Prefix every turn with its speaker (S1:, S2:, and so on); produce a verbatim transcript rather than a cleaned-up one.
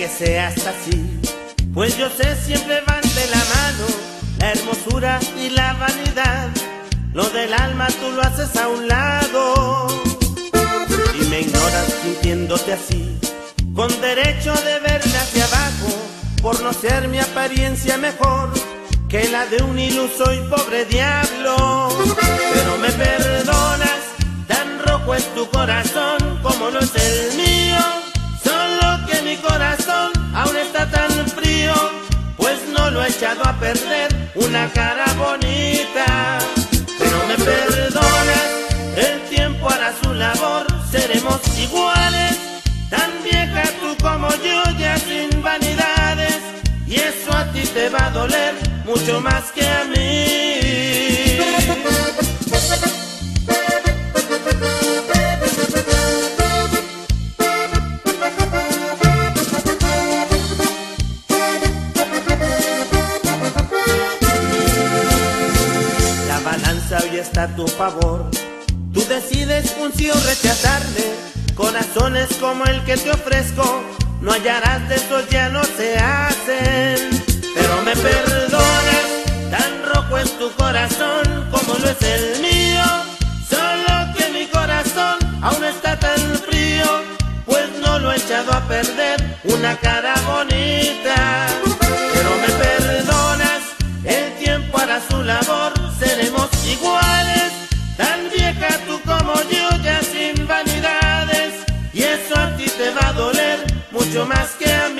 S1: que seas así, pues yo sé siempre van de la mano la hermosura y la vanidad. Lo del alma tú lo haces a un lado y me ignoras sintiéndote así, con derecho de verme hacia abajo, por no ser mi apariencia mejor que la de un iluso y pobre diablo. Pero me perdonas, tan rojo es tu corazón como lo es el mío, solo que mi corazón aún está tan frío, pues no lo he echado a perder una cara bonita. Pero me perdonas, el tiempo hará su labor, seremos iguales, tan vieja tú como yo, ya sin vanidades, y eso a ti te va a doler mucho más que a mí. La balanza hoy está a tu favor, tú decides un sí o rechazarme. Corazones como el que te ofrezco no hallarás, de esos ya no se hacen. Pero me perdonas, tan rojo es tu corazón como lo es el mío, solo que mi corazón aún está tan frío, pues no lo he echado a perder una cara bonita. Pero me perdonas, el tiempo hará su labor, seremos iguales, tan vieja tú como yo, ya sin vanidades, y eso a ti te va a doler mucho más que a mí.